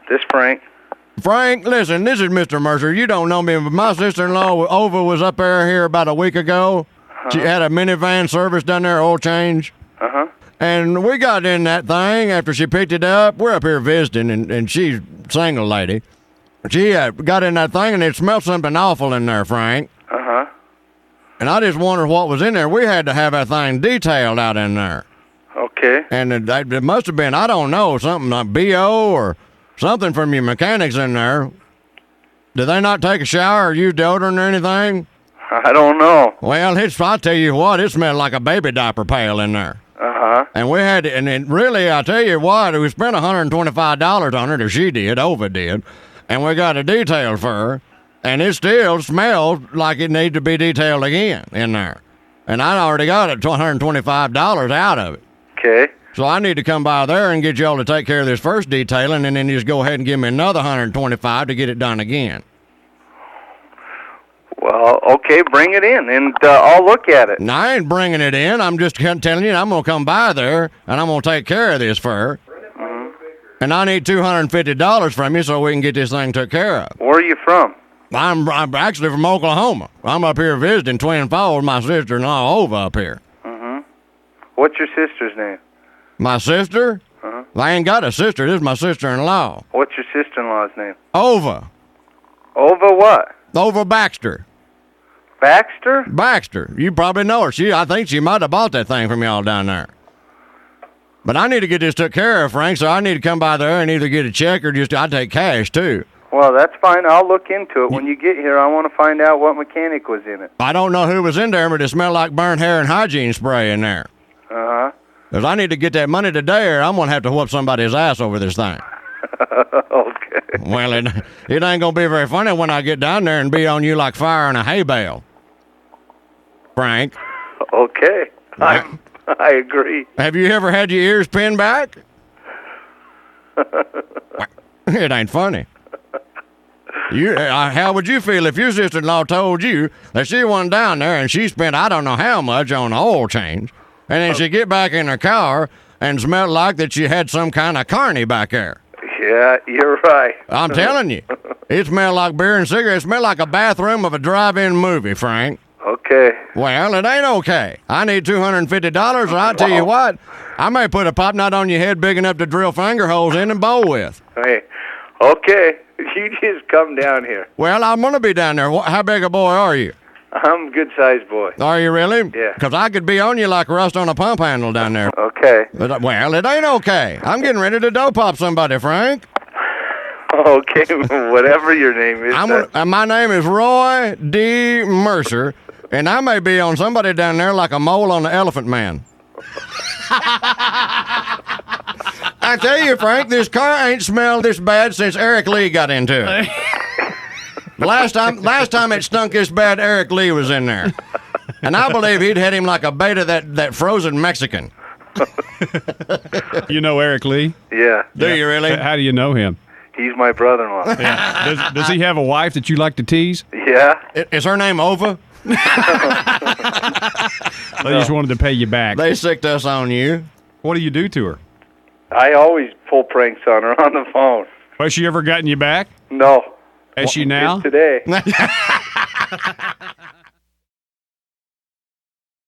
This Frank. Frank, listen, this is Mr. Mercer. You don't know me, but my sister-in-law, Ova, was up here about a week ago. She had a minivan service down there, oil change. Uh-huh. And we got in that thing after she picked it up. We're up here visiting, and she's a single lady. She got in that thing, and it smelled something awful in there, Frank. Uh-huh. And I just wondered what was in there. We had to have that thing detailed out in there. Okay. And it must have been, I don't know, something like BO or something from your mechanics in there. Did they not take a shower or use deodorant or anything? I don't know. Well, I'll tell you what, it smelled like a baby diaper pail in there. Uh-huh. And we had, and really, I tell you what, we spent $125 on it, or she did, Ova did, and we got a detail for her, and it still smells like it needs to be detailed again in there. And I already got it $125 out of it. Okay. So I need to come by there and get y'all to take care of this first detailing, and then just go ahead and give me another $125 to get it done again. Well, okay, bring it in, and I'll look at it. Now, I ain't bringing it in. I'm just telling you, I'm going to come by there, and I'm going to take care of this for her. Mm-hmm. And I need $250 from you so we can get this thing took care of. Where are you from? I'm actually from Oklahoma. I'm up here visiting Twin Falls, my sister-in-law Ova up here. Mm-hmm. What's your sister's name? My sister? Uh-huh. I ain't got a sister. This is my sister-in-law. What's your sister-in-law's name? Ova. Ova what? Ova Baxter. Baxter? Baxter. You probably know her. I think she might have bought that thing from y'all down there. But I need to get this took care of, Frank, so I need to come by there and either get a check or I take cash, too. Well, that's fine. I'll look into it. When you get here, I want to find out what mechanic was in it. I don't know who was in there, but it smelled like burnt hair and hygiene spray in there. Uh-huh. Because I need to get that money today, or I'm going to have to whoop somebody's ass over this thing. Okay. Well, it ain't going to be very funny when I get down there and be on you like fire in a hay bale. Frank. Okay. I agree. Have you ever had your ears pinned back? It ain't funny. How would you feel if your sister-in-law told you that she went down there and she spent I don't know how much on an oil change, and then she get back in her car and smelled like that she had some kind of carny back there? Yeah, you're right. I'm telling you. It smelled like beer and cigarettes. It smelled like a bathroom of a drive-in movie, Frank. Okay. Well, it ain't okay. I need $250, and I'll tell you what, I may put a pop knot on your head big enough to drill finger holes in and bowl with. Hey, okay. You just come down here. Well, I'm going to be down there. How big a boy are you? I'm a good-sized boy. Are you really? Yeah. Because I could be on you like rust on a pump handle down there. Okay. But, well, it ain't okay. I'm getting ready to dough pop somebody, Frank. Okay, whatever your name is. My name is Roy D. Mercer, and I may be on somebody down there like a mole on the Elephant Man. I tell you, Frank, this car ain't smelled this bad since Eric Lee got into it. Last time it stunk this bad, Eric Lee was in there. And I believe he'd had him like a bait of that frozen Mexican. You know Eric Lee? Yeah. Do you really? How do you know him? He's my brother-in-law. Yeah. Does he have a wife that you like to tease? Yeah. Is her name Ova? They just wanted to pay you back. They sicked us on you. What do you do to her? I always pull pranks on her on the phone. Has she ever gotten you back? No. Has she now? Just today.